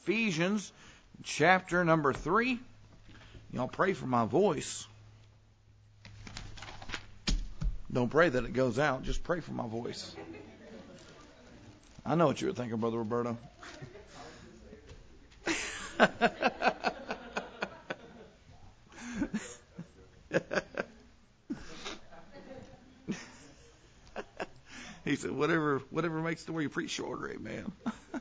Ephesians chapter number 3. Y'all pray for my voice. Don't pray that it goes out. Just pray for my voice. I know what you were thinking, Brother Roberto. He said, whatever makes the way you preach shorter, amen.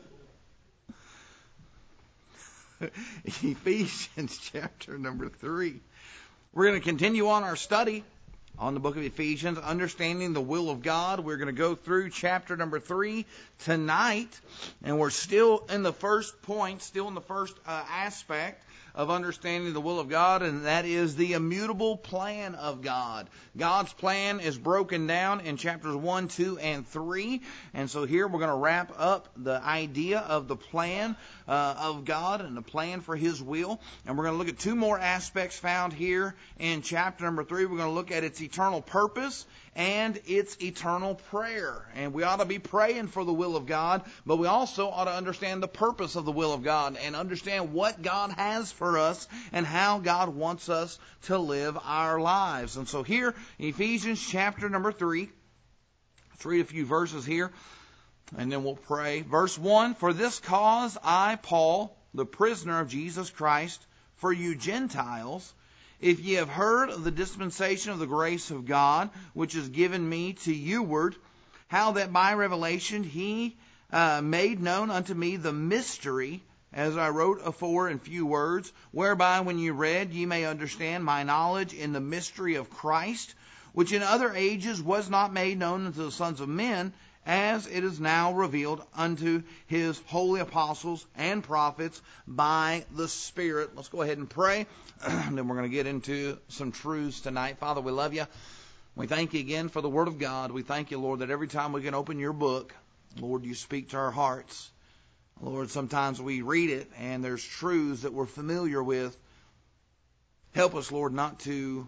Ephesians chapter number 3. We're going to continue on our study on the book of Ephesians, understanding the will of God. We're going to go through chapter number 3 tonight, and we're still in the first point, still in the first aspect of understanding the will of God, and that is the immutable plan of God. God's plan is broken down in chapters 1, 2, and 3, and so here we're going to wrap up the idea of the plan of God and the plan for His will, and we're going to look at two more aspects found here in chapter number 3. We're going to look at its eternal purpose and its eternal prayer. And we ought to be praying for the will of God, but we also ought to understand the purpose of the will of God and understand what God has for us and how God wants us to live our lives. And so here, Ephesians chapter number 3, let's read a few verses here, and then we'll pray. Verse 1, "For this cause I, Paul, the prisoner of Jesus Christ, for you Gentiles, if ye have heard of the dispensation of the grace of God, which is given me to youward, how that by revelation He made known unto me the mystery, as I wrote afore in few words, whereby when ye read ye may understand my knowledge in the mystery of Christ, which in other ages was not made known unto the sons of men, as it is now revealed unto His holy apostles and prophets by the Spirit." Let's go ahead and pray, and then we're going to get into some truths tonight. Father, we love you. We thank you again for the Word of God. We thank you, Lord, that every time we can open your book, Lord, you speak to our hearts. Lord, sometimes we read it and there's truths that we're familiar with. Help us, Lord, not to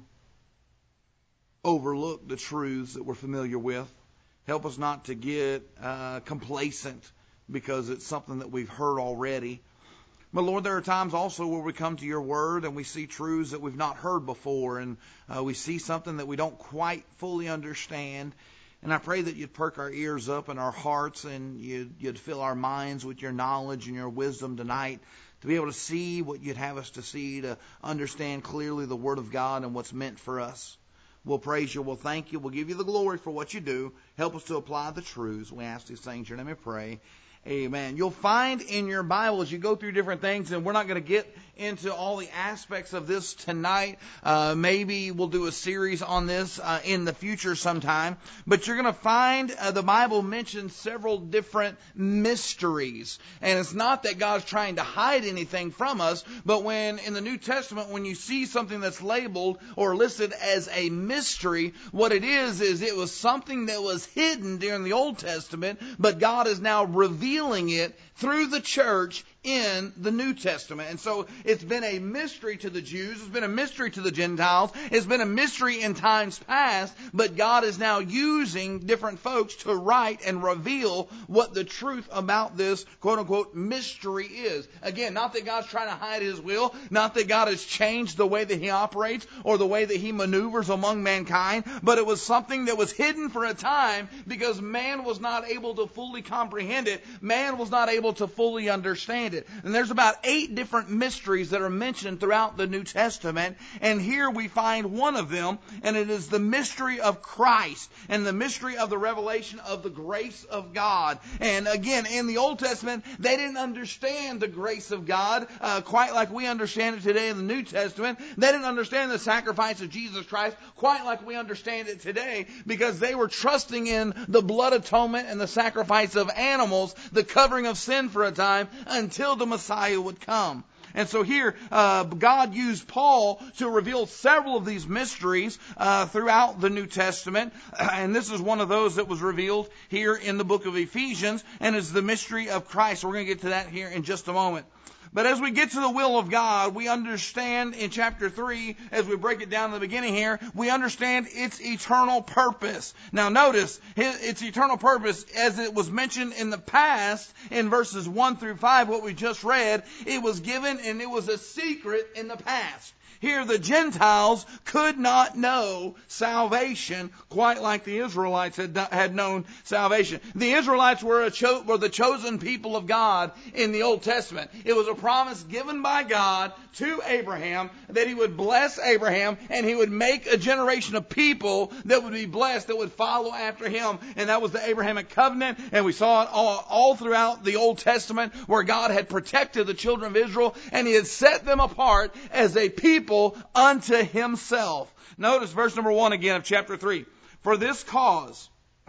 overlook the truths that we're familiar with. Help us not to get complacent because it's something that we've heard already. But Lord, there are times also where we come to your word and we see truths that we've not heard before, and we see something that we don't quite fully understand. And I pray that you'd perk our ears up and our hearts, and you'd fill our minds with your knowledge and your wisdom tonight to be able to see what you'd have us to see, to understand clearly the word of God and what's meant for us. We'll praise you. We'll thank you. We'll give you the glory for what you do. Help us to apply the truths. We ask these things in your name we pray. Amen. You'll find in your Bible as you go through different things, and we're not going to get into all the aspects of this tonight. Maybe we'll do a series on this in the future sometime. But you're going to find the Bible mentions several different mysteries. And it's not that God's trying to hide anything from us, but when in the New Testament, when you see something that's labeled or listed as a mystery, what it is it was something that was hidden during the Old Testament, but God is now revealing it through the church in the New Testament. And so it's been a mystery to the Jews. It's been a mystery to the Gentiles. It's been a mystery in times past, but God is now using different folks to write and reveal what the truth about this quote-unquote mystery is. Again, not that God's trying to hide His will, not that God has changed the way that He operates or the way that He maneuvers among mankind, but it was something that was hidden for a time because man was not able to fully comprehend it. Man was not able to fully understand it. And there's about 8 different mysteries that are mentioned throughout the New Testament. And here we find one of them, and it is the mystery of Christ and the mystery of the revelation of the grace of God. And again, in the Old Testament, they didn't understand the grace of God quite like we understand it today in the New Testament. They didn't understand the sacrifice of Jesus Christ quite like we understand it today, because they were trusting in the blood atonement and the sacrifice of animals, the covering of sin for a time until the Messiah would come. And so here, God used Paul to reveal several of these mysteries throughout the New Testament. And this is one of those that was revealed here in the book of Ephesians, and is the mystery of Christ. We're going to get to that here in just a moment. But as we get to the will of God, we understand in chapter 3, as we break it down in the beginning here, we understand its eternal purpose. Now notice, its eternal purpose, as it was mentioned in the past, in verses 1 through 5, what we just read, it was given and it was a secret in the past. Here the Gentiles could not know salvation quite like the Israelites had known salvation. The Israelites were the chosen people of God in the Old Testament. It was a promise given by God to Abraham that he would bless Abraham and he would make a generation of people that would be blessed, that would follow after him. And that was the Abrahamic covenant. And we saw it all throughout the Old Testament, where God had protected the children of Israel and he had set them apart as a people unto himself. Notice verse number 1 again of chapter 3. For this cause,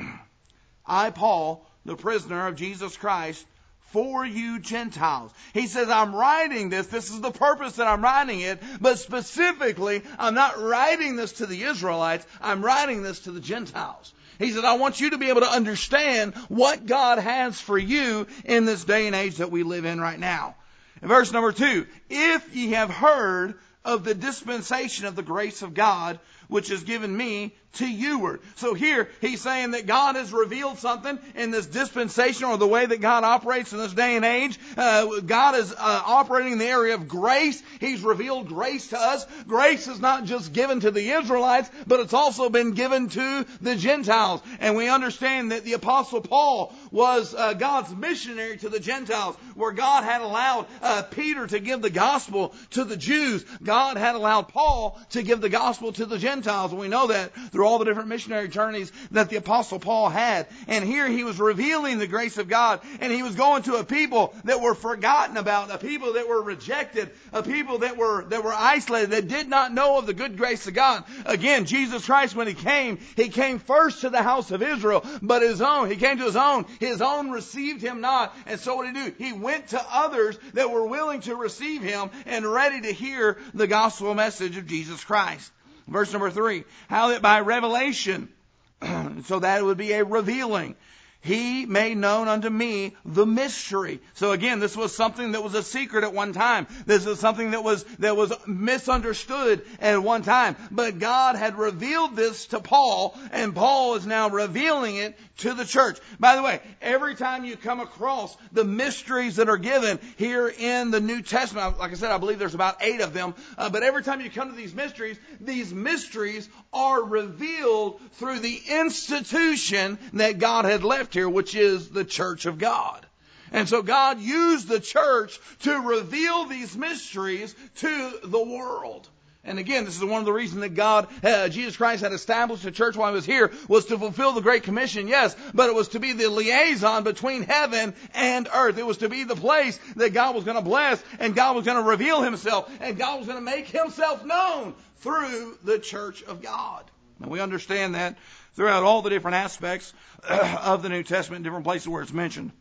I, Paul, the prisoner of Jesus Christ, for you Gentiles. He says, I'm writing this. This is the purpose that I'm writing it. But specifically, I'm not writing this to the Israelites. I'm writing this to the Gentiles. He said, I want you to be able to understand what God has for you in this day and age that we live in right now. In verse number 2, if ye have heard of the dispensation of the grace of God, which is given me to youward. So here he's saying that God has revealed something in this dispensation, or the way that God operates in this day and age. God is operating in the area of grace. He's revealed grace to us. Grace is not just given to the Israelites, but it's also been given to the Gentiles. And we understand that the Apostle Paul was God's missionary to the Gentiles, where God had allowed Peter to give the gospel to the Jews. God had allowed Paul to give the gospel to the Gentiles. And we know that through all the different missionary journeys that the Apostle Paul had. And here he was revealing the grace of God, and he was going to a people that were forgotten about, a people that were rejected, a people that were isolated, that did not know of the good grace of God. Again, Jesus Christ, when he came first to the house of Israel, but he came to his own received him not. And so what did he do? He went to others that were willing to receive him and ready to hear the gospel message of Jesus Christ. Verse number 3, how that by revelation, so that it would be a revealing, he made known unto me the mystery. So again, this was something that was a secret at one time. This is something that was misunderstood at one time. But God had revealed this to Paul, and Paul is now revealing it to the church. By the way, every time you come across the mysteries that are given here in the New Testament, like I said, I believe there's about 8 of them, but every time you come to these mysteries are revealed through the institution that God had left here, which is the church of God. And so God used the church to reveal these mysteries to the world. And again, this is one of the reasons that Jesus Christ had established the church while he was here, was to fulfill the Great Commission, yes, but it was to be the liaison between heaven and earth. It was to be the place that God was going to bless, and God was going to reveal himself, and God was going to make himself known through the church of God. And we understand that throughout all the different aspects of the New Testament, different places where it's mentioned.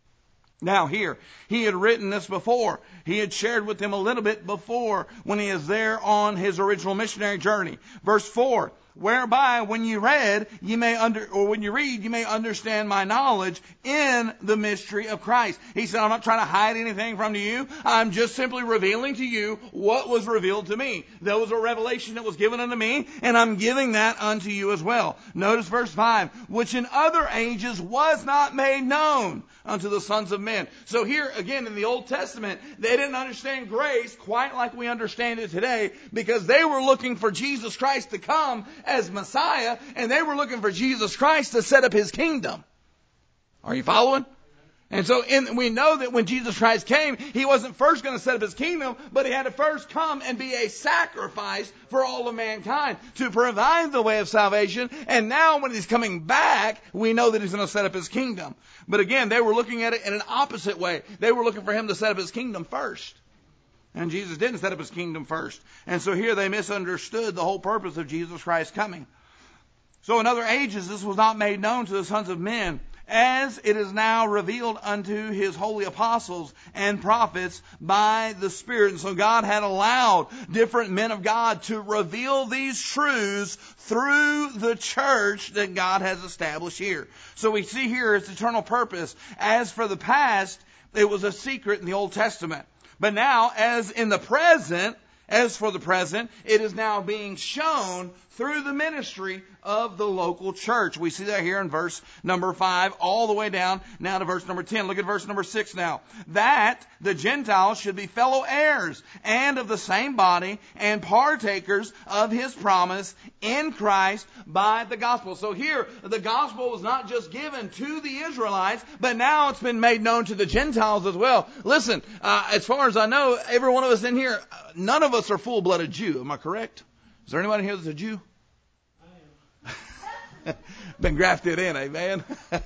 Now here, he had written this before. He had shared with them a little bit before when he is there on his original missionary journey. Verse 4, whereby when you read, when you read, you may understand my knowledge in the mystery of Christ. He said, I'm not trying to hide anything from you. I'm just simply revealing to you what was revealed to me. There was a revelation that was given unto me, and I'm giving that unto you as well. Notice verse 5, which in other ages was not made known unto the sons of men. So here, again, in the Old Testament, they didn't understand grace quite like we understand it today, because they were looking for Jesus Christ to come as Messiah, and they were looking for Jesus Christ to set up his kingdom. Are you following? And so we know that when Jesus Christ came, he wasn't first going to set up his kingdom, but he had to first come and be a sacrifice for all of mankind to provide the way of salvation. And now when he's coming back, we know that he's going to set up his kingdom. But again, they were looking at it in an opposite way. They were looking for him to set up his kingdom first. And Jesus didn't set up his kingdom first. And so here they misunderstood the whole purpose of Jesus Christ coming. So in other ages, this was not made known to the sons of men, as it is now revealed unto his holy apostles and prophets by the Spirit. And so God had allowed different men of God to reveal these truths through the church that God has established here. So we see here its eternal purpose. As for the past, it was a secret in the Old Testament. But now, as for the present, it is now being shown through the ministry of the local church. We see that here in verse number 5 all the way down now to verse number 10. Look at verse number 6 now. That the Gentiles should be fellow heirs and of the same body and partakers of his promise in Christ by the gospel. So here, the gospel was not just given to the Israelites, but now it's been made known to the Gentiles as well. Listen, as far as I know, every one of us in here, none of us are full-blooded Jew. Am I correct? Is there anyone here that's a Jew? Been grafted in, amen?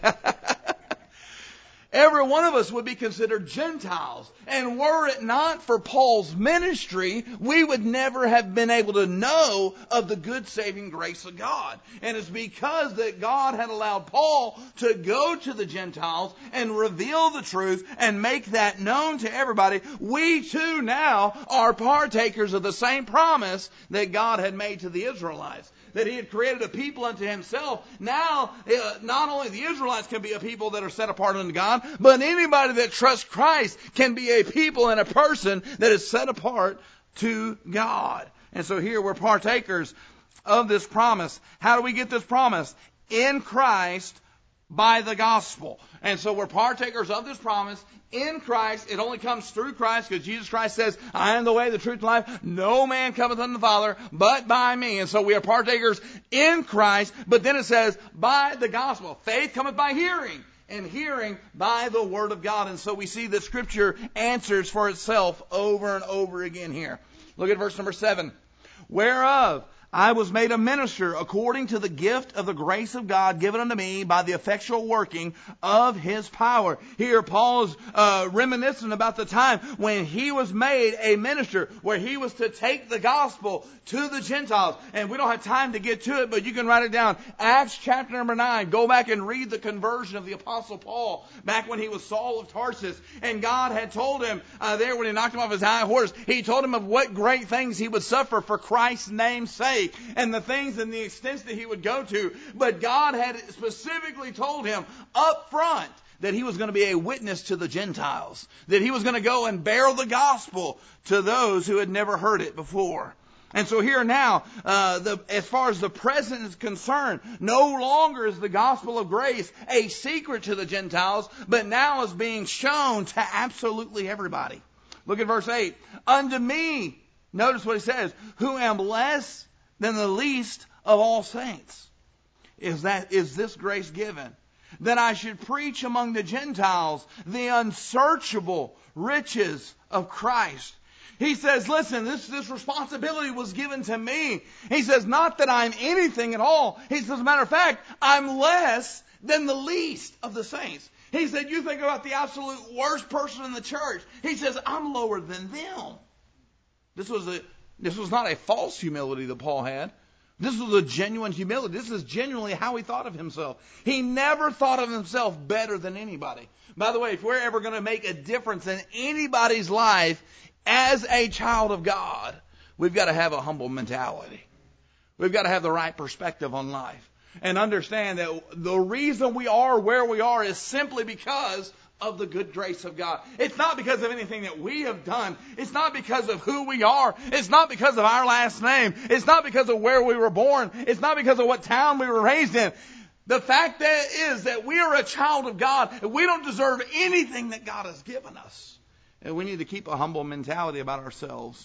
Every one of us would be considered Gentiles. And were it not for Paul's ministry, we would never have been able to know of the good saving grace of God. And it's because that God had allowed Paul to go to the Gentiles and reveal the truth and make that known to everybody. We too now are partakers of the same promise that God had made to the Israelites. That he had created a people unto himself. Now, not only the Israelites can be a people that are set apart unto God, but anybody that trusts Christ can be a people and a person that is set apart to God. And so here we're partakers of this promise. How do we get this promise? In Christ by the gospel. And so we're partakers of this promise in Christ. It only comes through Christ because Jesus Christ says, I am the way, the truth, and life. No man cometh unto the Father but by me. And so we are partakers in Christ. But then it says, by the gospel. Faith cometh by hearing, and hearing by the word of God. And so we see that Scripture answers for itself over and over again here. Look at verse number 7. Whereof I was made a minister according to the gift of the grace of God given unto me by the effectual working of his power. Here Paul's reminiscent about the time when he was made a minister, where he was to take the gospel to the Gentiles. And we don't have time to get to it, but you can write it down. Acts chapter number 9. Go back and read the conversion of the Apostle Paul back when he was Saul of Tarsus. And God had told him there when he knocked him off his high horse, he told him of what great things he would suffer for Christ's name's sake, and the things and the extents that he would go to. But God had specifically told him up front that he was going to be a witness to the Gentiles, that he was going to go and bear the gospel to those who had never heard it before. And so here now, as far as the present is concerned, no longer is the gospel of grace a secret to the Gentiles, but now is being shown to absolutely everybody. Look at verse 8. Unto me, notice what he says, who am less than the least of all saints, is this grace given, that I should preach among the Gentiles the unsearchable riches of Christ. He says, listen, this responsibility was given to me. He says, not that I'm anything at all. He says, as a matter of fact, I'm less than the least of the saints. He said, you think about the absolute worst person in the church. He says, I'm lower than them. This was not a false humility that Paul had. This was a genuine humility. This is genuinely how he thought of himself. He never thought of himself better than anybody. By the way, if we're ever going to make a difference in anybody's life as a child of God, we've got to have a humble mentality. We've got to have the right perspective on life. And understand that the reason we are where we are is simply because of the good grace of God. It's not because of anything that we have done. It's not because of who we are. It's not because of our last name. It's not because of where we were born. It's not because of what town we were raised in. The fact is that we are a child of God, and we don't deserve anything that God has given us. And we need to keep a humble mentality about ourselves.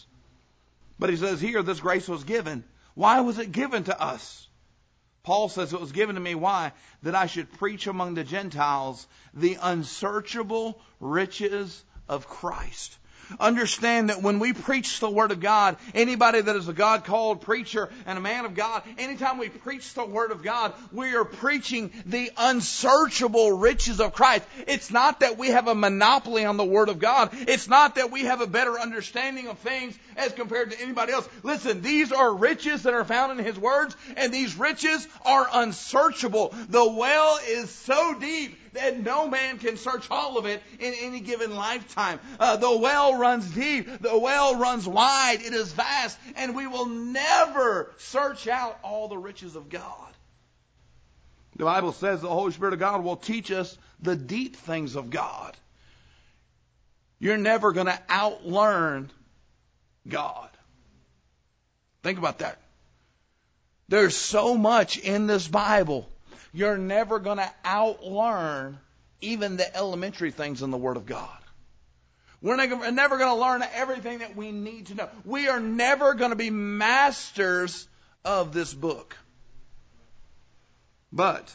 But he says here, this grace was given. Why was it given to us? Paul says it was given to me. Why? That I should preach among the Gentiles the unsearchable riches of Christ. Understand that when we preach the Word of God, anybody that is a God-called preacher and a man of God, anytime we preach the Word of God, we are preaching the unsearchable riches of Christ. It's not that we have a monopoly on the Word of God. It's not that we have a better understanding of things as compared to anybody else. Listen, these are riches that are found in His words, and these riches are unsearchable. The well is so deep that no man can search all of it in any given lifetime. The well runs deep. The well runs wide. It is vast. And we will never search out all the riches of God. The Bible says the Holy Spirit of God will teach us the deep things of God. You're never going to outlearn God. Think about that. There's so much in this Bible. You're never going to outlearn even the elementary things in the Word of God. We're never going to learn everything that we need to know. We are never going to be masters of this book. But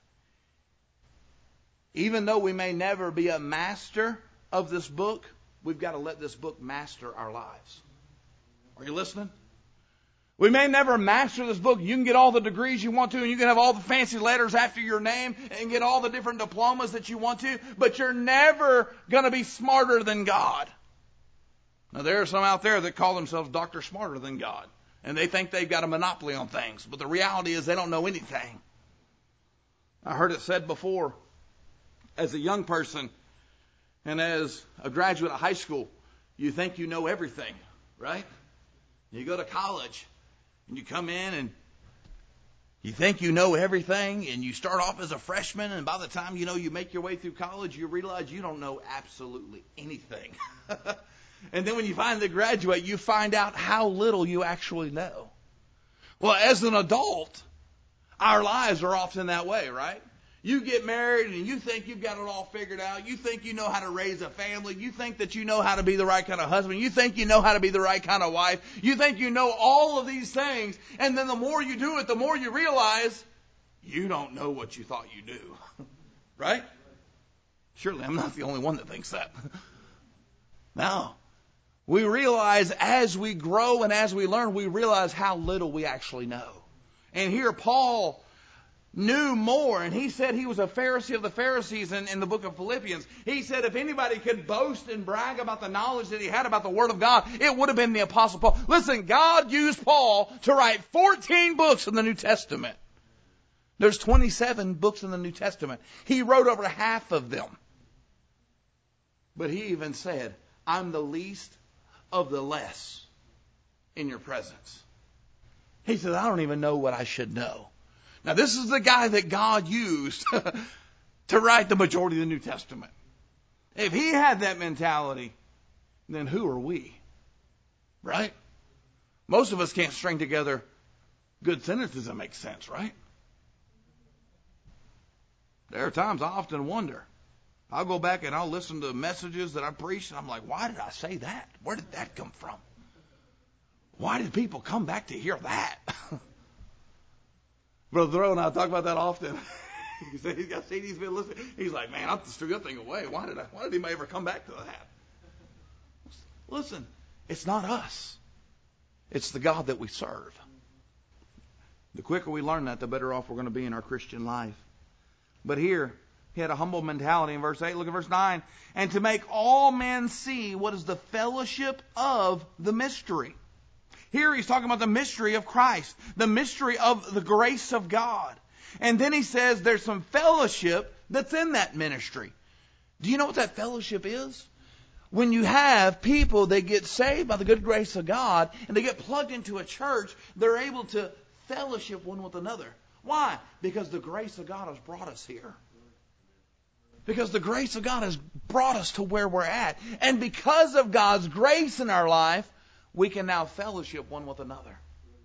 even though we may never be a master of this book, we've got to let this book master our lives. Are you listening? We may never master this book. You can get all the degrees you want to, and you can have all the fancy letters after your name and get all the different diplomas that you want to, but you're never going to be smarter than God. Now, there are some out there that call themselves Dr. Smarter Than God, and they think they've got a monopoly on things, but the reality is they don't know anything. I heard it said before, as a young person and as a graduate of high school, you think you know everything, right? You go to college and you come in and you think you know everything, and you start off as a freshman, and by the time you make your way through college, you realize you don't know absolutely anything. And then when you finally graduate, you find out how little you actually know. Well, as an adult, our lives are often that way, right? You get married and you think you've got it all figured out. You think you know how to raise a family. You think that you know how to be the right kind of husband. You think you know how to be the right kind of wife. You think you know all of these things. And then the more you do it, the more you realize you don't know what you thought you knew. Right? Surely I'm not the only one that thinks that. No. We realize as we grow and as we learn, we realize how little we actually know. And here Paul knew more, and he said he was a Pharisee of the Pharisees in the book of Philippians. He said if anybody could boast and brag about the knowledge that he had about the Word of God, it would have been the Apostle Paul. Listen, God used Paul to write 14 books in the New Testament. There's 27 books in the New Testament. He wrote over half of them. But he even said, I'm the least of the less in your presence. He said, I don't even know what I should know. Now, this is the guy that God used to write the majority of the New Testament. If he had that mentality, then who are we? Right? Most of us can't string together good sentences that make sense, right? There are times I often wonder. I'll go back and I'll listen to messages that I preached, and I'm like, why did I say that? Where did that come from? Why did people come back to hear that? Brother Thoreau and I talk about that often. He said he's got CDs been listening. He's like, man, I threw that thing away. Why did anybody ever come back to that? Listen, it's not us. It's the God that we serve. The quicker we learn that, the better off we're going to be in our Christian life. But here, he had a humble mentality in verse 8. Look at verse 9. And to make all men see what is the fellowship of the mystery. Here he's talking about the mystery of Christ, the mystery of the grace of God. And then he says there's some fellowship that's in that ministry. Do you know what that fellowship is? When you have people that get saved by the good grace of God and they get plugged into a church, they're able to fellowship one with another. Why? Because the grace of God has brought us here. Because the grace of God has brought us to where we're at. And because of God's grace in our life, we can now fellowship one with another.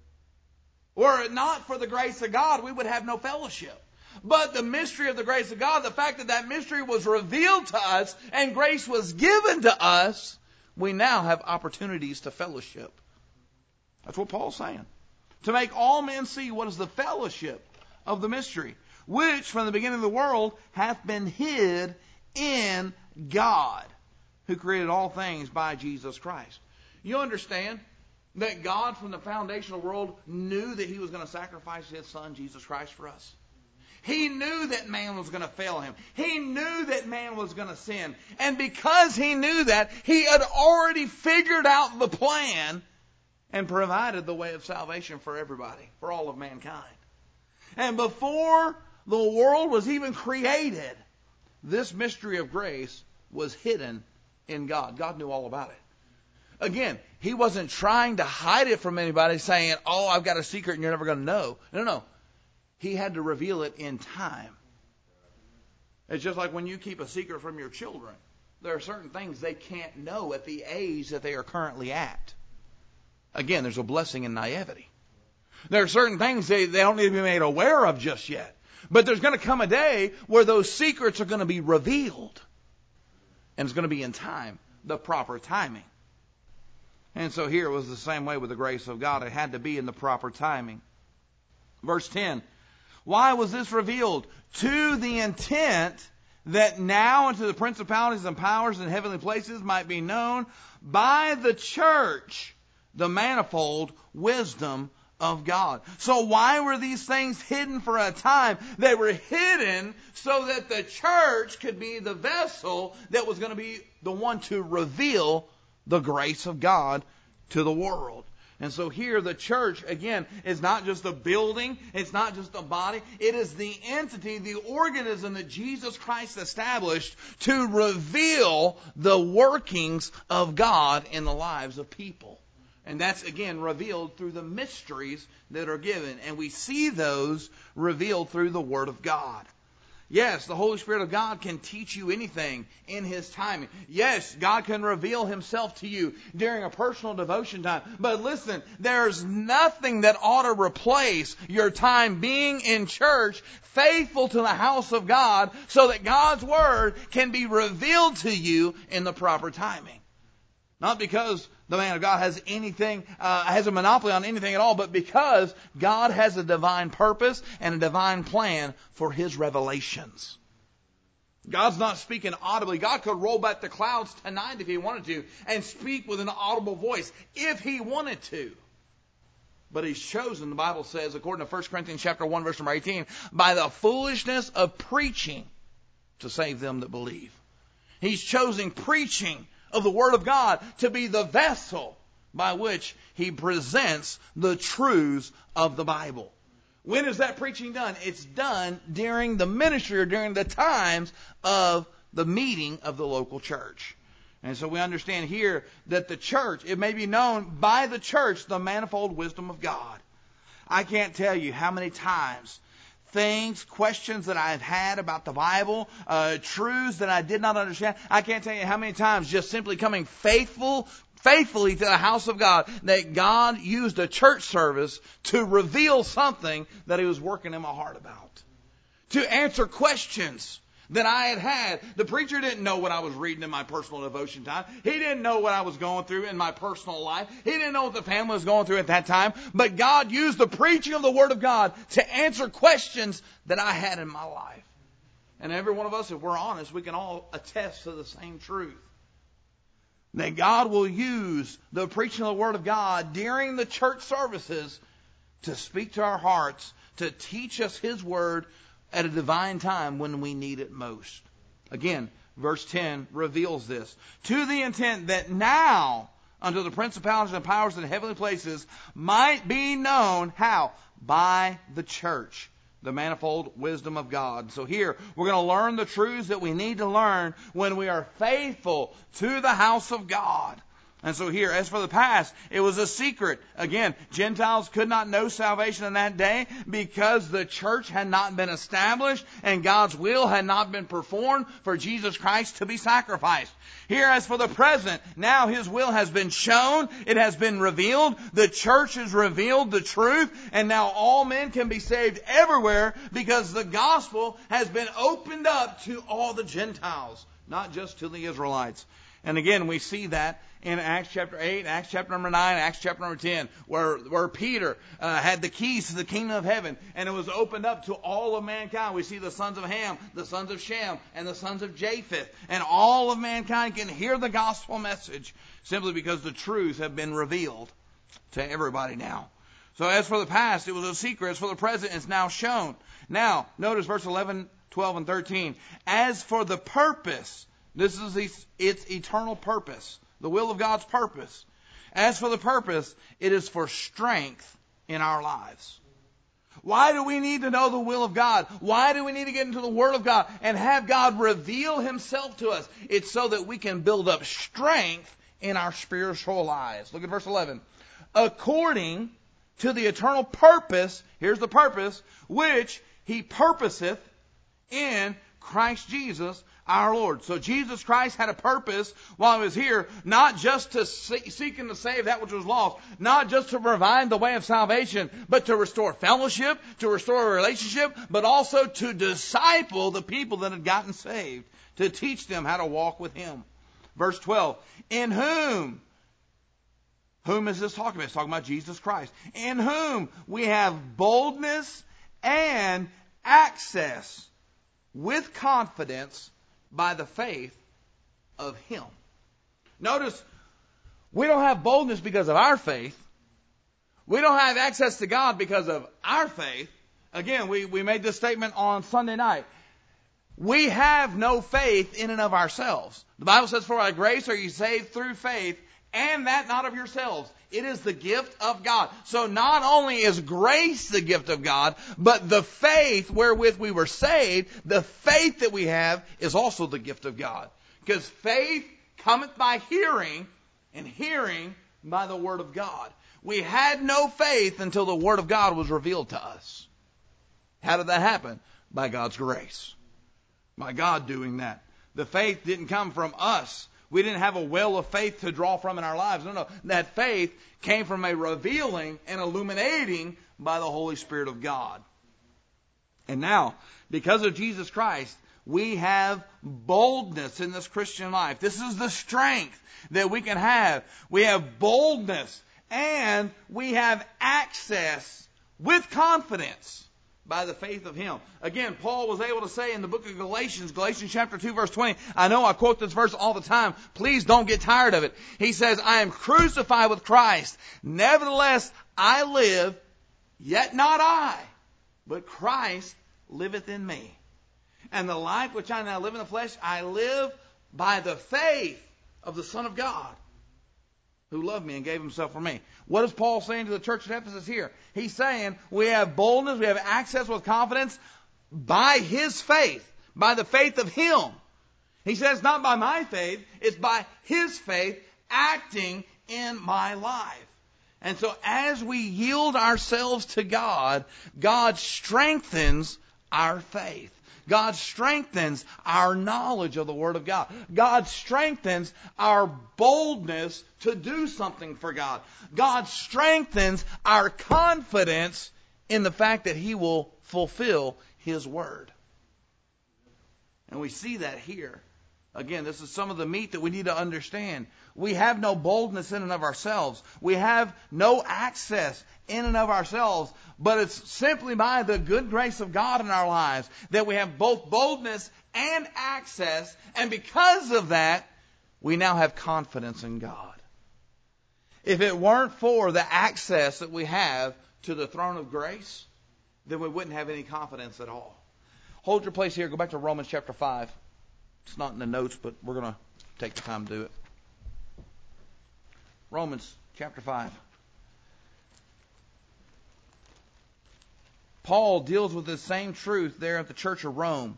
Were it not for the grace of God, we would have no fellowship. But the mystery of the grace of God, the fact that that mystery was revealed to us and grace was given to us, we now have opportunities to fellowship. That's what Paul's saying. To make all men see what is the fellowship of the mystery, which from the beginning of the world hath been hid in God, who created all things by Jesus Christ. You understand that God from the foundation of the world knew that he was going to sacrifice his son, Jesus Christ, for us. He knew that man was going to fail him. He knew that man was going to sin. And because he knew that, he had already figured out the plan and provided the way of salvation for everybody, for all of mankind. And before the world was even created, this mystery of grace was hidden in God. God knew all about it. Again, he wasn't trying to hide it from anybody, saying, oh, I've got a secret and you're never going to know. No. He had to reveal it in time. It's just like when you keep a secret from your children. There are certain things they can't know at the age that they are currently at. Again, there's a blessing in naivety. There are certain things they don't need to be made aware of just yet. But there's going to come a day where those secrets are going to be revealed. And it's going to be in time, the proper timing. And so here it was the same way with the grace of God. It had to be in the proper timing. Verse 10. Why was this revealed? To the intent that now unto the principalities and powers in heavenly places might be known by the church the manifold wisdom of God. So why were these things hidden for a time? They were hidden so that the church could be the vessel that was going to be the one to reveal the grace of God to the world. And so here the church, again, is not just a building. It's not just a body. It is the entity, the organism that Jesus Christ established to reveal the workings of God in the lives of people. And that's, again, revealed through the mysteries that are given. And we see those revealed through the Word of God. Yes, the Holy Spirit of God can teach you anything in His timing. Yes, God can reveal Himself to you during a personal devotion time. But listen, there's nothing that ought to replace your time being in church, faithful to the house of God, so that God's Word can be revealed to you in the proper timing. Not because the man of God has anything, has a monopoly on anything at all, but because God has a divine purpose and a divine plan for His revelations. God's not speaking audibly. God could roll back the clouds tonight if He wanted to and speak with an audible voice if He wanted to. But He's chosen, the Bible says, according to 1 Corinthians chapter 1, verse number 18, by the foolishness of preaching to save them that believe. He's chosen preaching of the Word of God to be the vessel by which He presents the truths of the Bible. When is that preaching done? It's done during the ministry or during the times of the meeting of the local church. And so we understand here that the church, it may be known by the church, the manifold wisdom of God. I can't tell you how many times questions that I've had about the Bible, truths that I did not understand. I can't tell you how many times just simply coming faithfully to the house of God, that God used a church service to reveal something that He was working in my heart about. To answer questions that I had. The preacher didn't know what I was reading in my personal devotion time. He didn't know what I was going through in my personal life. He didn't know what the family was going through at that time. But God used the preaching of the Word of God to answer questions that I had in my life. And every one of us, if we're honest, we can all attest to the same truth. That God will use the preaching of the Word of God during the church services to speak to our hearts, to teach us His Word at a divine time when we need it most. Again, verse 10 reveals this. To the intent that now unto the principalities and powers in heavenly places might be known, how? By the church, the manifold wisdom of God. So here, we're going to learn the truths that we need to learn when we are faithful to the house of God. And so here, as for the past, it was a secret. Again, Gentiles could not know salvation in that day because the church had not been established and God's will had not been performed for Jesus Christ to be sacrificed. Here, as for the present, now His will has been shown. It has been revealed. The church has revealed the truth. And now all men can be saved everywhere because the gospel has been opened up to all the Gentiles, not just to the Israelites. And again, we see that in Acts chapter 8, Acts chapter number 9, Acts chapter number 10, where Peter had the keys to the kingdom of heaven, and it was opened up to all of mankind. We see the sons of Ham, the sons of Shem, and the sons of Japheth, and all of mankind can hear the gospel message simply because the truths have been revealed to everybody now. So as for the past, it was a secret. As for the present, it's now shown. Now, notice verse 11, 12, and 13. As for the purpose, this is its eternal purpose, the will of God's purpose. As for the purpose, it is for strength in our lives. Why do we need to know the will of God? Why do we need to get into the Word of God and have God reveal Himself to us? It's so that we can build up strength in our spiritual lives. Look at verse 11. According to the eternal purpose, here's the purpose, which He purposeth in Christ Jesus our Lord. So Jesus Christ had a purpose while He was here, not just to seek and to save that which was lost, not just to provide the way of salvation, but to restore fellowship, to restore a relationship, but also to disciple the people that had gotten saved, to teach them how to walk with Him. Verse 12, in whom is this talking about? It's talking about Jesus Christ. In whom we have boldness and access with confidence by the faith of Him. Notice, we don't have boldness because of our faith. We don't have access to God because of our faith. Again, we made this statement on Sunday night. We have no faith in and of ourselves. The Bible says, for by grace are you saved through faith, and that not of yourselves. It is the gift of God. So not only is grace the gift of God, but the faith wherewith we were saved, the faith that we have, is also the gift of God. Because faith cometh by hearing, and hearing by the Word of God. We had no faith until the Word of God was revealed to us. How did that happen? By God's grace. By God doing that. The faith didn't come from us. We didn't have a well of faith to draw from in our lives. No. That faith came from a revealing and illuminating by the Holy Spirit of God. And now, because of Jesus Christ, we have boldness in this Christian life. This is the strength that we can have. We have boldness and we have access with confidence by the faith of Him. Again, Paul was able to say in the book of Galatians chapter 2, verse 20, I know I quote this verse all the time. Please don't get tired of it. He says, I am crucified with Christ. Nevertheless, I live, yet not I, but Christ liveth in me. And the life which I now live in the flesh, I live by the faith of the Son of God, who loved me and gave Himself for me. What is Paul saying to the church at Ephesus here? He's saying we have boldness, we have access with confidence by His faith, by the faith of Him. He says not by my faith, it's by His faith acting in my life. And so as we yield ourselves to God, God strengthens our faith. God strengthens our knowledge of the Word of God. God strengthens our boldness to do something for God. God strengthens our confidence in the fact that He will fulfill His Word. And we see that here. Again, this is some of the meat that we need to understand. We have no boldness in and of ourselves. We have no access in and of ourselves. But it's simply by the good grace of God in our lives that we have both boldness and access. And because of that, we now have confidence in God. If it weren't for the access that we have to the throne of grace, then we wouldn't have any confidence at all. Hold your place here. Go back to Romans chapter 5. It's not in the notes, but we're going to take the time to do it. Romans chapter 5. Paul deals with this same truth there at the church of Rome.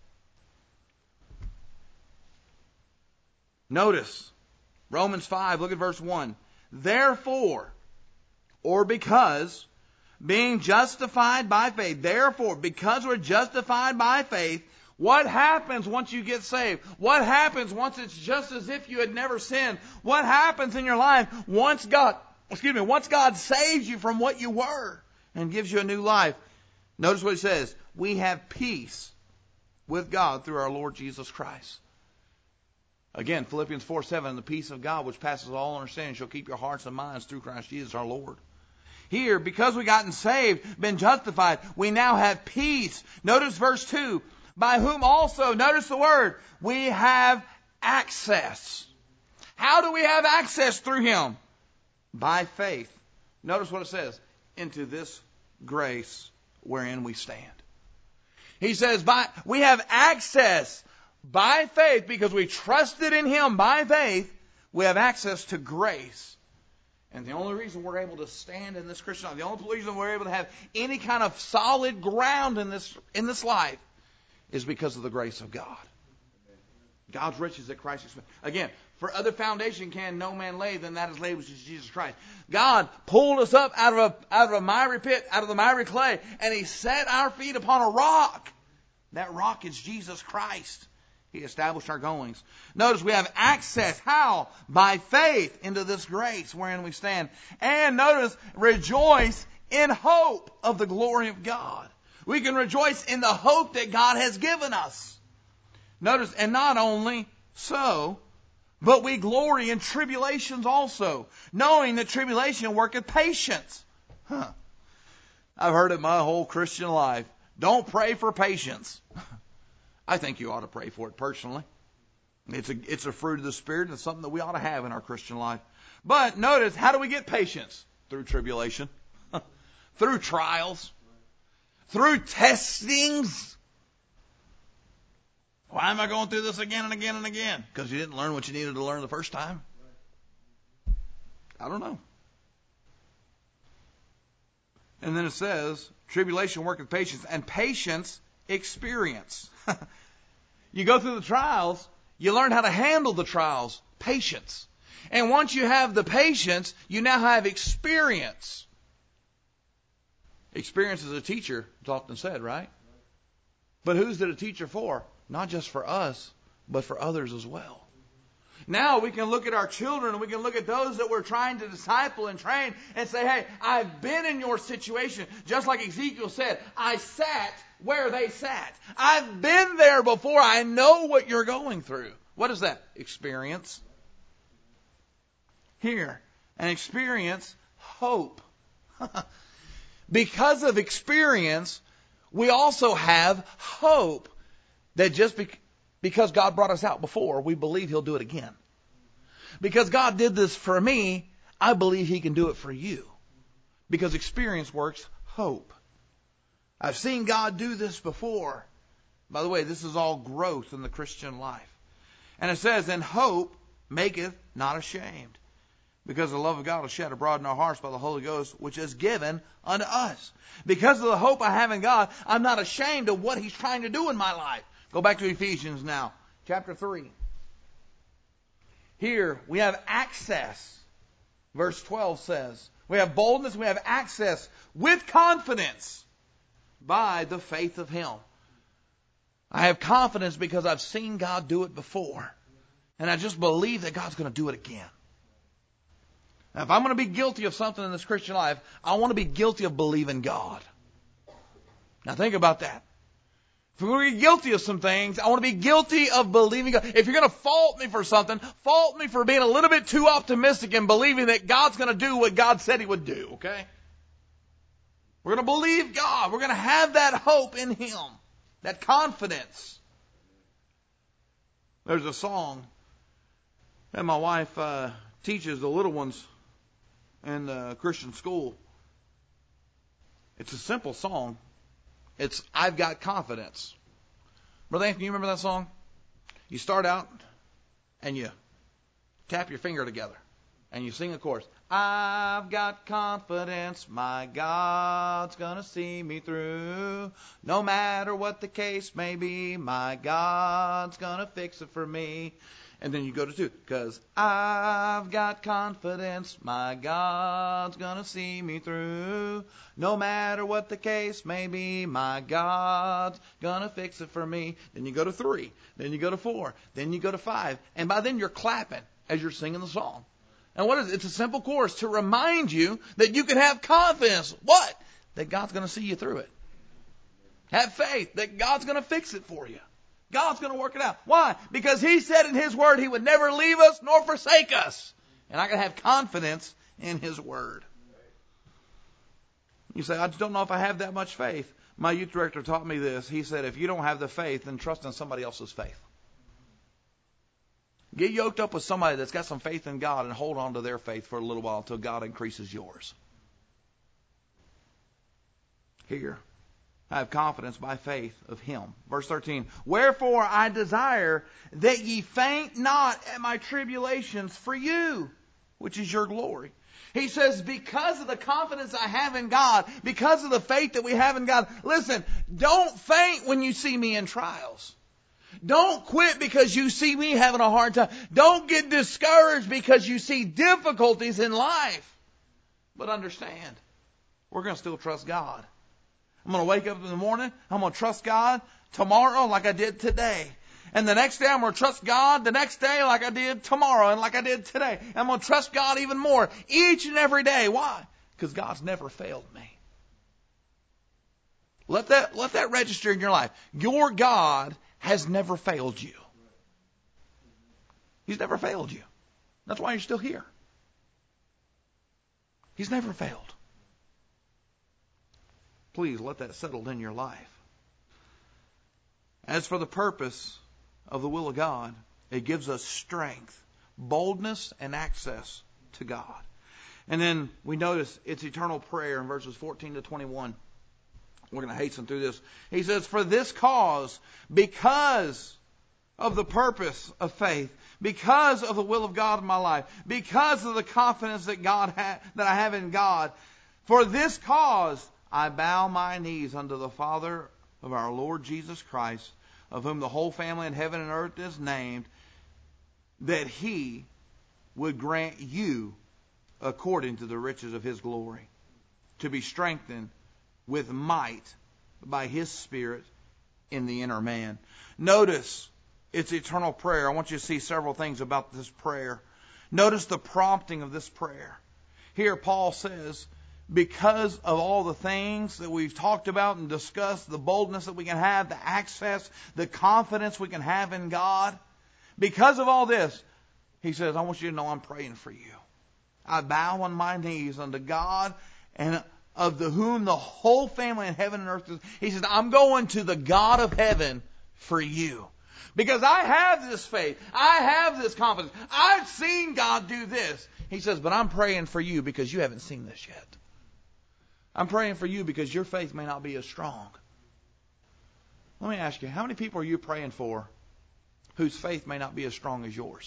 Notice, Romans 5, look at verse 1. Therefore, or because, being justified by faith, therefore, because we're justified by faith, what happens once you get saved? What happens once it's just as if you had never sinned? What happens in your life once God saves you from what you were and gives you a new life? Notice what he says. We have peace with God through our Lord Jesus Christ. Again, Philippians 4:7, the peace of God which passes all understanding shall keep your hearts and minds through Christ Jesus our Lord. Here, because we gotten saved, been justified, we now have peace. Notice verse 2. By whom also, notice the word, we have access. How do we have access through Him? By faith. Notice what it says. Into this grace wherein we stand. He says, we have access by faith because we trusted in Him by faith. We have access to grace. And the only reason we're able to stand in this Christian life, the only reason we're able to have any kind of solid ground in this life is because of the grace of God. God's riches at Christ's expense. Again, for other foundation can no man lay than that is laid, which is Jesus Christ. God pulled us up out of a miry pit, out of the miry clay, and He set our feet upon a rock. That rock is Jesus Christ. He established our goings. Notice we have access. How? By faith into this grace wherein we stand. And notice, rejoice in hope of the glory of God. We can rejoice in the hope that God has given us. Notice, and not only so, but we glory in tribulations also, knowing that tribulation worketh patience. I've heard it my whole Christian life. Don't pray for patience. I think you ought to pray for it personally. It's a fruit of the Spirit, and it's something that we ought to have in our Christian life. But notice, how do we get patience? Through tribulation, through trials, through testings. Why am I going through this again and again and again? Because you didn't learn what you needed to learn the first time? I don't know. And then it says, tribulation worketh patience, and patience experience. You go through the trials, you learn how to handle the trials. Patience. And once you have the patience, you now have experience. Experience is a teacher, it's often said, right? But who's it a teacher for? Not just for us, but for others as well. Now we can look at our children and we can look at those that we're trying to disciple and train and say, hey, I've been in your situation. Just like Ezekiel said, I sat where they sat. I've been there before. I know what you're going through. What is that? Experience. Here, an experience, hope. Because of experience, we also have hope that just because God brought us out before, we believe He'll do it again. Because God did this for me, I believe He can do it for you. Because experience works hope. I've seen God do this before. By the way, this is all growth in the Christian life. And it says, and hope maketh not ashamed, because the love of God is shed abroad in our hearts by the Holy Ghost, which is given unto us. Because of the hope I have in God, I'm not ashamed of what He's trying to do in my life. Go back to Ephesians now, chapter 3. Here we have access. Verse 12 says, we have boldness, we have access with confidence by the faith of Him. I have confidence because I've seen God do it before. And I just believe that God's going to do it again. Now, if I'm going to be guilty of something in this Christian life, I want to be guilty of believing God. Now think about that. If we're going to be guilty of some things, I want to be guilty of believing God. If you're going to fault me for something, fault me for being a little bit too optimistic and believing that God's going to do what God said He would do, okay? We're going to believe God. We're going to have that hope in Him, that confidence. There's a song that my wife teaches the little ones in the Christian school. It's a simple song. It's I've Got Confidence. Brother Anthony, you remember that song? You start out and you tap your finger together and you sing a chorus. I've got confidence, my God's gonna see me through. No matter what the case may be, my God's gonna fix it for me. And then you go to 2. Because I've got confidence, my God's gonna see me through. No matter what the case may be, my God's gonna fix it for me. Then you go to 3. Then you go to 4. Then you go to 5. And by then you're clapping as you're singing the song. And what is it? It's a simple chorus to remind you that you can have confidence. What? That God's gonna see you through it. Have faith that God's gonna fix it for you. God's going to work it out. Why? Because He said in His Word He would never leave us nor forsake us. And I can have confidence in His Word. You say, I just don't know if I have that much faith. My youth director taught me this. He said, if you don't have the faith, then trust in somebody else's faith. Get yoked up with somebody that's got some faith in God and hold on to their faith for a little while until God increases yours. Here. I have confidence by faith of Him. Verse 13. Wherefore I desire that ye faint not at my tribulations for you. which is your glory. He says, because of the confidence I have in God, because of the faith that we have in God, listen, don't faint when you see me in trials. Don't quit because you see me having a hard time. Don't get discouraged because you see difficulties in life. But understand, we're going to still trust God. I'm going to wake up in the morning. I'm going to trust God tomorrow like I did today. And the next day I'm going to trust God the next day like I did tomorrow and like I did today. I'm going to trust God even more each and every day. Why? Because God's never failed me. Let that register in your life. Your God has never failed you. He's never failed you. That's why you're still here. He's never failed. Please let that settle in your life. As for the purpose of the will of God, it gives us strength, boldness, and access to God. And then we notice it's eternal prayer in verses 14 to 21. We're going to hasten through this. He says, for this cause, because of the purpose of faith, because of the will of God in my life, because of the confidence that that I have in God, for this cause I bow my knees unto the Father of our Lord Jesus Christ, of whom the whole family in heaven and earth is named, that He would grant you, according to the riches of His glory, to be strengthened with might by His Spirit in the inner man. Notice it's eternal prayer. I want you to see several things about this prayer. Notice the prompting of this prayer. Here Paul says, because of all the things that we've talked about and discussed, the boldness that we can have, the access, the confidence we can have in God, because of all this, he says, I want you to know I'm praying for you. I bow on my knees unto God, and of whom the whole family in heaven and earth is. He says, I'm going to the God of heaven for you. Because I have this faith. I have this confidence. I've seen God do this. He says, but I'm praying for you because you haven't seen this yet. I'm praying for you because your faith may not be as strong. Let me ask you, how many people are you praying for whose faith may not be as strong as yours?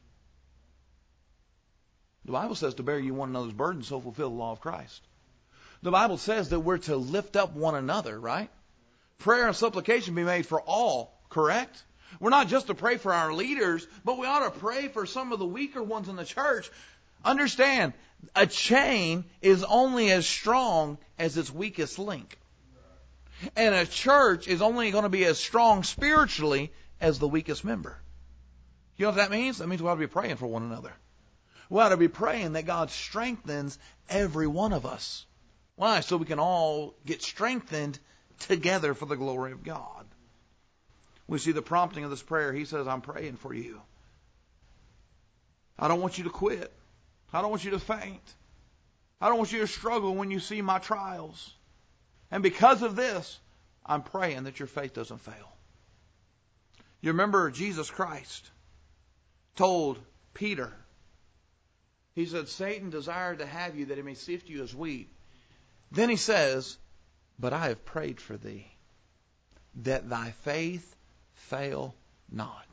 The Bible says to bear you one another's burdens, so fulfill the law of Christ. The Bible says that we're to lift up one another, right? Prayer and supplication be made for all, correct? We're not just to pray for our leaders, but we ought to pray for some of the weaker ones in the church. Understand, a chain is only as strong as its weakest link. And a church is only going to be as strong spiritually as the weakest member. You know what that means? That means we ought to be praying for one another. We ought to be praying that God strengthens every one of us. Why? So we can all get strengthened together for the glory of God. We see the prompting of this prayer. He says, I'm praying for you. I don't want you to quit. I don't want you to faint. I don't want you to struggle when you see my trials. And because of this, I'm praying that your faith doesn't fail. You remember Jesus Christ told Peter, he said, Satan desired to have you that he may sift you as wheat. Then he says, but I have prayed for thee, that thy faith fail not.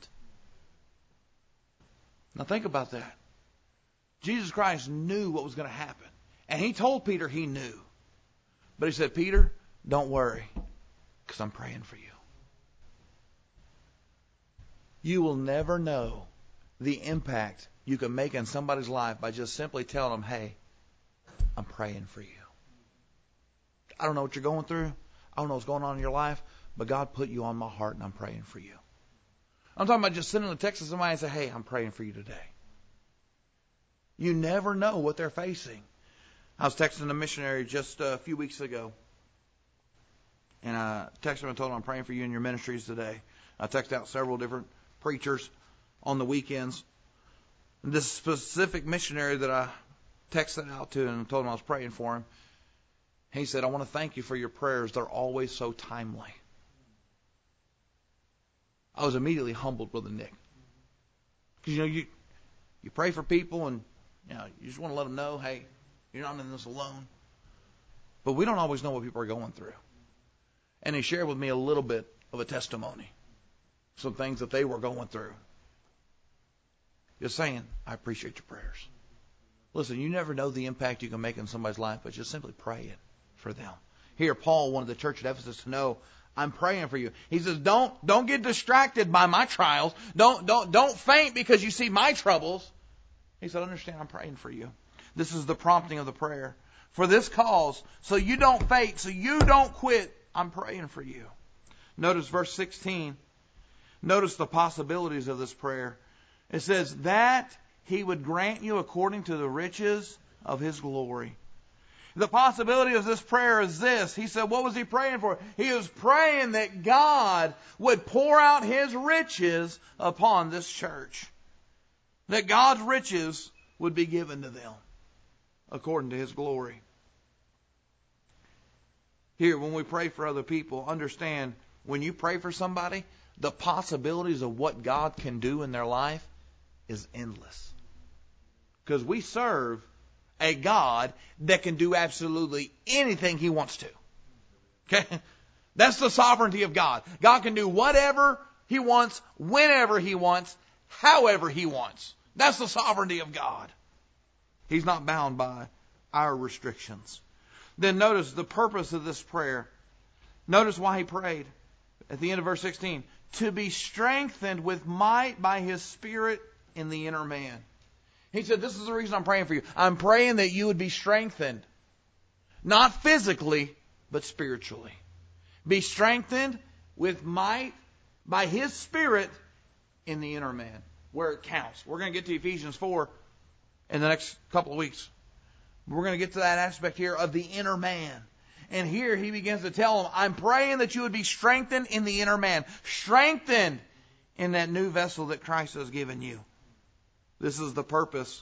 Now think about that. Jesus Christ knew what was going to happen. And he told Peter he knew. But he said, Peter, don't worry, because I'm praying for you. You will never know the impact you can make in somebody's life by just simply telling them, hey, I'm praying for you. I don't know what you're going through. I don't know what's going on in your life, but God put you on my heart and I'm praying for you. I'm talking about just sending a text to somebody and say, hey, I'm praying for you today. You never know what they're facing. I was texting a missionary just a few weeks ago. And I texted him and told him I'm praying for you in your ministries today. I texted out several different preachers on the weekends. And this specific missionary that I texted out to and told him I was praying for him, he said, I want to thank you for your prayers. They're always so timely. I was immediately humbled, Brother Nick. Because, you pray for people and, you just want to let them know, hey, you're not in this alone. But we don't always know what people are going through. And he shared with me a little bit of a testimony. Some things that they were going through. Just saying, I appreciate your prayers. Listen, you never know the impact you can make in somebody's life, but just simply praying for them. Here, Paul wanted the church at Ephesus to know, I'm praying for you. He says, don't get distracted by my trials. Don't faint because you see my troubles. He said, understand, I'm praying for you. This is the prompting of the prayer. For this cause, so you don't faint, so you don't quit, I'm praying for you. Notice verse 16. Notice the possibilities of this prayer. It says, that he would grant you according to the riches of his glory. The possibility of this prayer is this. He said, what was he praying for? He was praying that God would pour out his riches upon this church. That God's riches would be given to them according to his glory. Here, when we pray for other people, understand, when you pray for somebody, the possibilities of what God can do in their life is endless. Because we serve a God that can do absolutely anything he wants to. Okay? That's the sovereignty of God. God can do whatever he wants, whenever he wants, however he wants. That's the sovereignty of God. He's not bound by our restrictions. Then notice the purpose of this prayer. Notice why he prayed at the end of verse 16. To be strengthened with might by his Spirit in the inner man. He said, this is the reason I'm praying for you. I'm praying that you would be strengthened. Not physically, but spiritually. Be strengthened with might by his Spirit in the inner man, where it counts. We're going to get to Ephesians 4 in the next couple of weeks. We're going to get to that aspect here of the inner man. And here he begins to tell them, I'm praying that you would be strengthened in the inner man. Strengthened in that new vessel that Christ has given you. This is the purpose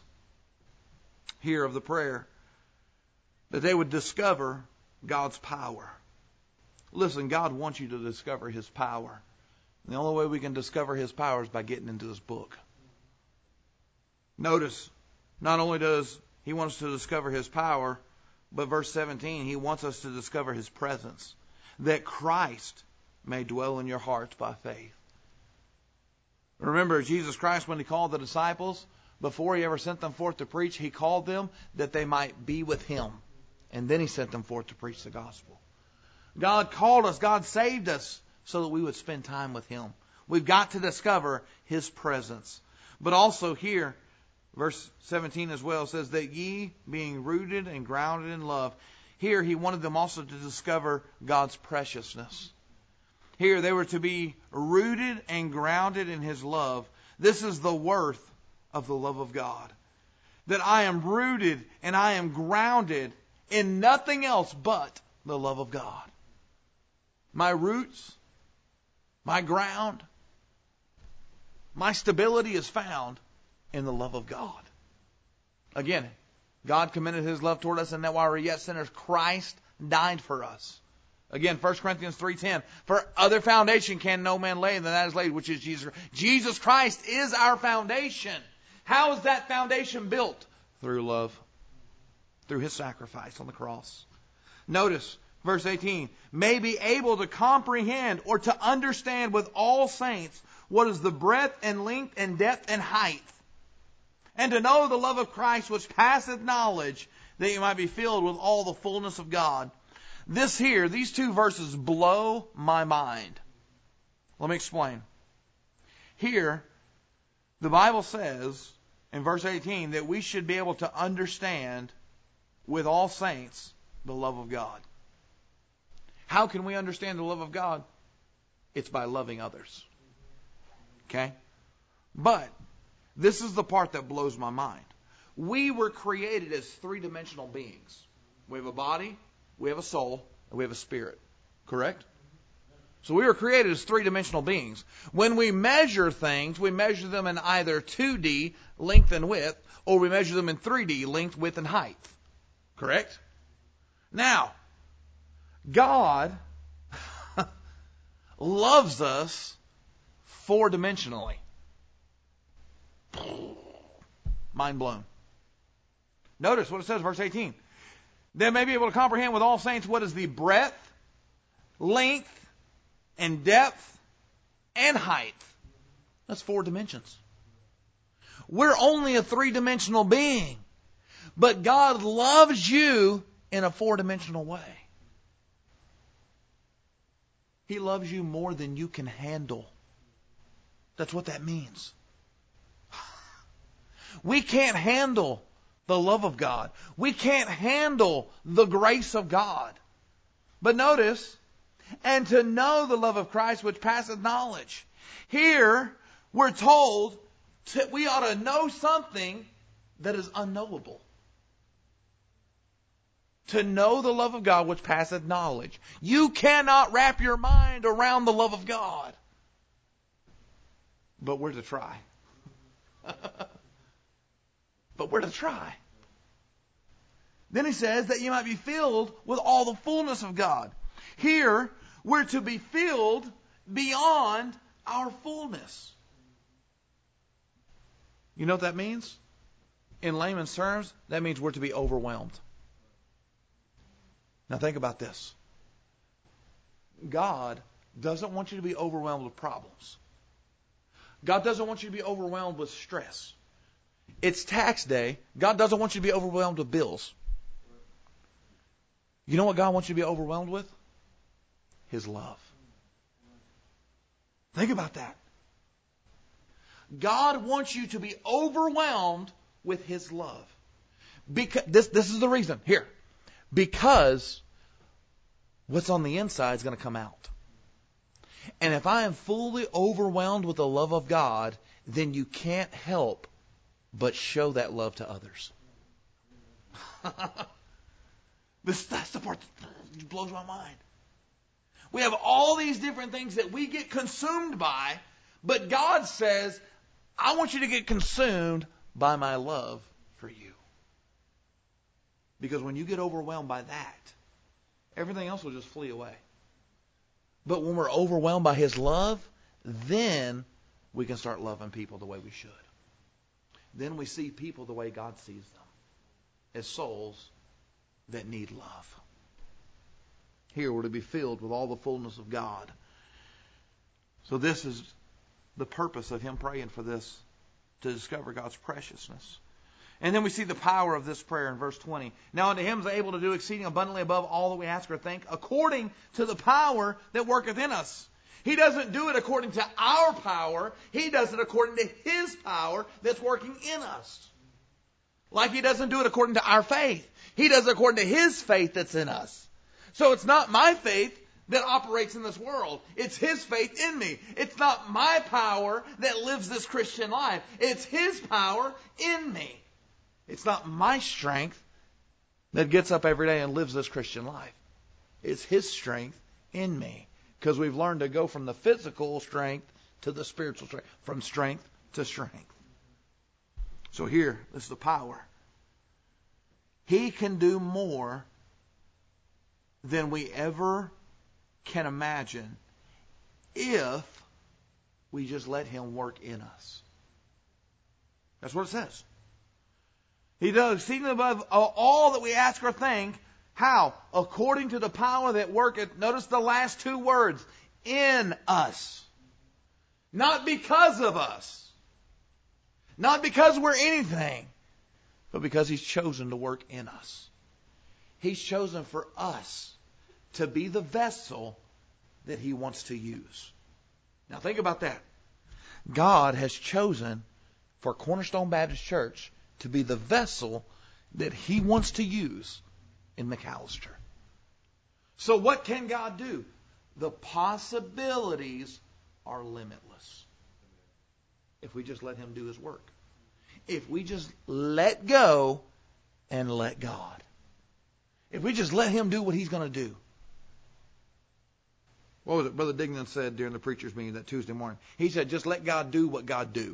here of the prayer. That they would discover God's power. Listen, God wants you to discover his power. And the only way we can discover his power is by getting into this book. Notice, not only does he want us to discover his power, but verse 17, he wants us to discover his presence. That Christ may dwell in your hearts by faith. Remember, Jesus Christ, when he called the disciples, before he ever sent them forth to preach, he called them that they might be with him. And then he sent them forth to preach the gospel. God called us, God saved us so that we would spend time with him. We've got to discover his presence. But also here, verse 17 as well says that ye being rooted and grounded in love. Here he wanted them also to discover God's preciousness. Here they were to be rooted and grounded in his love. This is the worth of the love of God. That I am rooted and I am grounded in nothing else but the love of God. My roots, my ground, my stability is found in the love of God. Again, God commended his love toward us, and that while we were yet sinners, Christ died for us. Again, 1 Corinthians 3:10. For other foundation can no man lay than that is laid, which is Jesus. Jesus Christ is our foundation. How is that foundation built? Through love. Through his sacrifice on the cross. Notice, verse 18. May be able to comprehend or to understand with all saints what is the breadth and length and depth and height. And to know the love of Christ which passeth knowledge, that you might be filled with all the fullness of God. This here, these two verses blow my mind. Let me explain. Here, the Bible says in verse 18 that we should be able to understand with all saints the love of God. How can we understand the love of God? It's by loving others. Okay? But this is the part that blows my mind. We were created as three-dimensional beings. We have a body, we have a soul, and we have a spirit. Correct? So we were created as three-dimensional beings. When we measure things, we measure them in either 2D, length and width, or we measure them in 3D, length, width, and height. Correct? Now, God loves us four-dimensionally. Mind blown. Notice what it says, verse 18. They may be able to comprehend with all saints what is the breadth, length, and depth, and height. That's 4 dimensions. We're only a 3-dimensional being. But God loves you in a four-dimensional way. He loves you more than you can handle. That's what that means. We can't handle the love of God. We can't handle the grace of God. But notice, and to know the love of Christ which passeth knowledge. Here, we're told we ought to know something that is unknowable. To know the love of God which passeth knowledge. You cannot wrap your mind around the love of God. But we're to try. But we're to try. Then he says that you might be filled with all the fullness of God. Here, we're to be filled beyond our fullness. You know what that means? In layman's terms, that means we're to be overwhelmed. Now think about this. God doesn't want you to be overwhelmed with problems. God doesn't want you to be overwhelmed with stress. It's tax day. God doesn't want you to be overwhelmed with bills. You know what God wants you to be overwhelmed with? His love. Think about that. God wants you to be overwhelmed with His love. Because this is the reason. Here. Because what's on the inside is going to come out. And if I am fully overwhelmed with the love of God, then you can't help but show that love to others. That's the part that blows my mind. We have all these different things that we get consumed by, but God says, I want you to get consumed by my love for you. Because when you get overwhelmed by that, everything else will just flee away. But when we're overwhelmed by His love, then we can start loving people the way we should. Then we see people the way God sees them, as souls that need love. Here we're to be filled with all the fullness of God. So this is the purpose of him praying for this, to discover God's preciousness. And then we see the power of this prayer in verse 20. Now unto him is able to do exceeding abundantly above all that we ask or think, according to the power that worketh in us. He doesn't do it according to our power. He does it according to His power that's working in us. Like He doesn't do it according to our faith. He does it according to His faith that's in us. So it's not my faith that operates in this world. It's His faith in me. It's not my power that lives this Christian life. It's His power in me. It's not my strength that gets up every day and lives this Christian life. It's His strength in me. Because we've learned to go from the physical strength to the spiritual strength. From strength to strength. So here, this is the power. He can do more than we ever can imagine if we just let Him work in us. That's what it says. He does exceedingly above all that we ask or think. How? According to the power that worketh. Notice the last two words. In us. Not because of us. Not because we're anything. But because He's chosen to work in us. He's chosen for us to be the vessel that He wants to use. Now think about that. God has chosen for Cornerstone Baptist Church to be the vessel that He wants to use in McAllister. So what can God do? The possibilities are limitless. If we just let Him do His work. If we just let go and let God. If we just let Him do what He's going to do. What was it Brother Dignan said during the preacher's meeting that Tuesday morning? He said, just let God do what God do.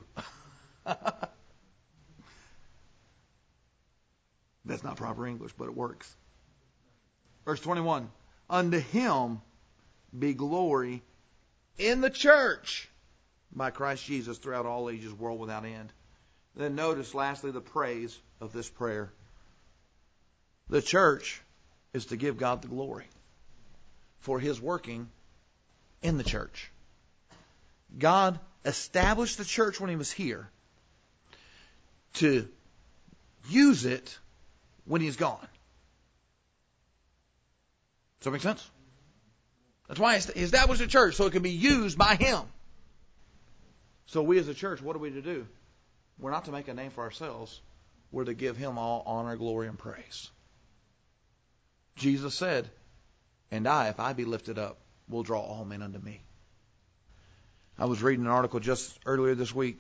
That's not proper English, but it works. Verse 21. Unto Him be glory in the church by Christ Jesus throughout all ages, world without end. Then notice lastly the praise of this prayer. The church is to give God the glory for His working in the church. God established the church when He was here to use it when He's gone. Does that make sense? That's why He established a church, so it can be used by Him. So we as a church, what are we to do? We're not to make a name for ourselves. We're to give Him all honor, glory, and praise. Jesus said, "And I, if I be lifted up, will draw all men unto me." I was reading an article just earlier this week.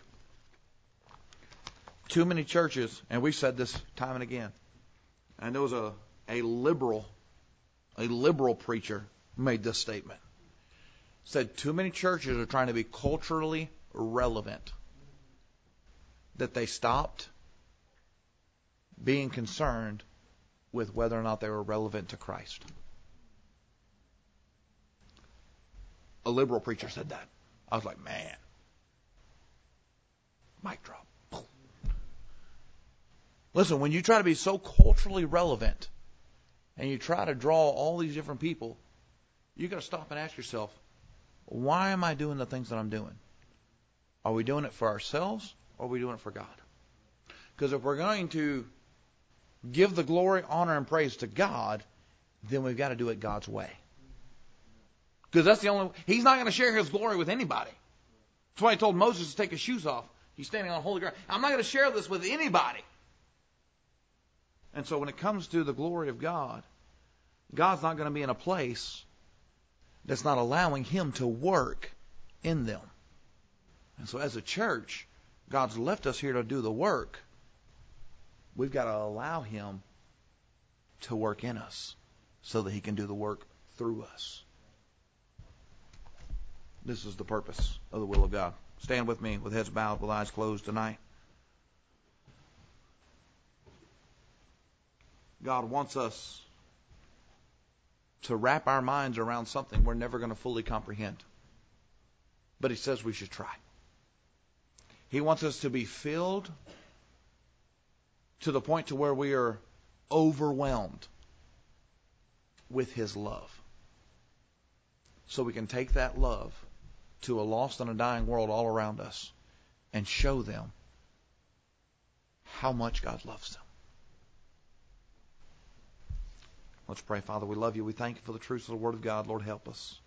Too many churches, and we've said this time and again, and there was a liberal preacher made this statement. Said too many churches are trying to be culturally relevant, that they stopped being concerned with whether or not they were relevant to Christ. A liberal preacher said that. I was like, man. Mic drop. Boom. Listen, when you try to be so culturally relevant and you try to draw all these different people, you got to stop and ask yourself, why am I doing the things that I'm doing? Are we doing it for ourselves or are we doing it for God? Because if we're going to give the glory, honor, and praise to God, then we've got to do it God's way. Because that's the only... He's not going to share His glory with anybody. That's why He told Moses to take his shoes off. He's standing on holy ground. I'm not going to share this with anybody. And so when it comes to the glory of God, God's not going to be in a place that's not allowing Him to work in them. And so as a church, God's left us here to do the work. We've got to allow Him to work in us so that He can do the work through us. This is the purpose of the will of God. Stand with me with heads bowed, with eyes closed tonight. God wants us to wrap our minds around something we're never going to fully comprehend. But He says we should try. He wants us to be filled to the point to where we are overwhelmed with His love. So we can take that love to a lost and a dying world all around us and show them how much God loves them. Let's pray. Father, we love You. We thank You for the truth of the Word of God. Lord, help us.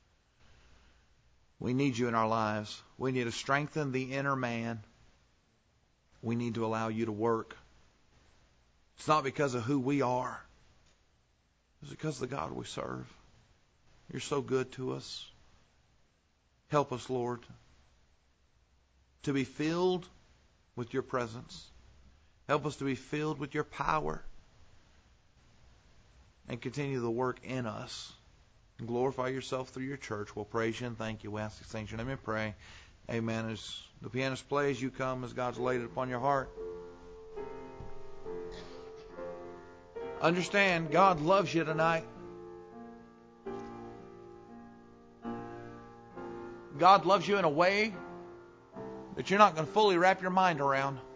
We need You in our lives. We need to strengthen the inner man. We need to allow You to work. It's not because of who we are. It's because of the God we serve. You're so good to us. Help us, Lord, to be filled with Your presence. Help us to be filled with Your power. And continue the work in us. And glorify Yourself through Your church. We'll praise You and thank You. We ask these things in Your name and pray. Amen. As the pianist plays, you come as God's laid it upon your heart. Understand, God loves you tonight. God loves you in a way that you're not going to fully wrap your mind around.